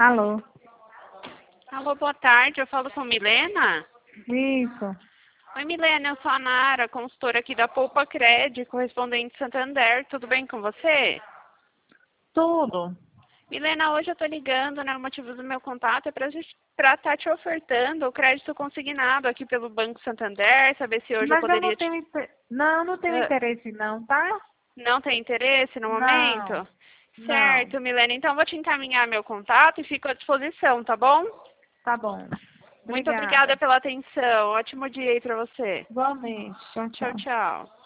Alô? Alô, boa tarde. Eu falo com Milena. Isso. Oi, Milena, eu sou a Nara, consultora aqui da Poupa Cred, correspondente Santander. Tudo bem com você? Tudo. Milena, hoje eu tô ligando, né? O motivo do meu contato é para estar te ofertando o crédito consignado aqui pelo Banco Santander, saber se hoje eu Mas eu não poderia te... tenho, não tenho Ah, interesse não, tá? Não tem interesse no Não, momento? não. Certo, Milena. Então, eu vou te encaminhar meu contato e fico à disposição, tá bom? Tá bom. Muito obrigada Obrigada. pela atenção. Ótimo dia aí para você. Igualmente. Tchau, Tchau, tchau. tchau.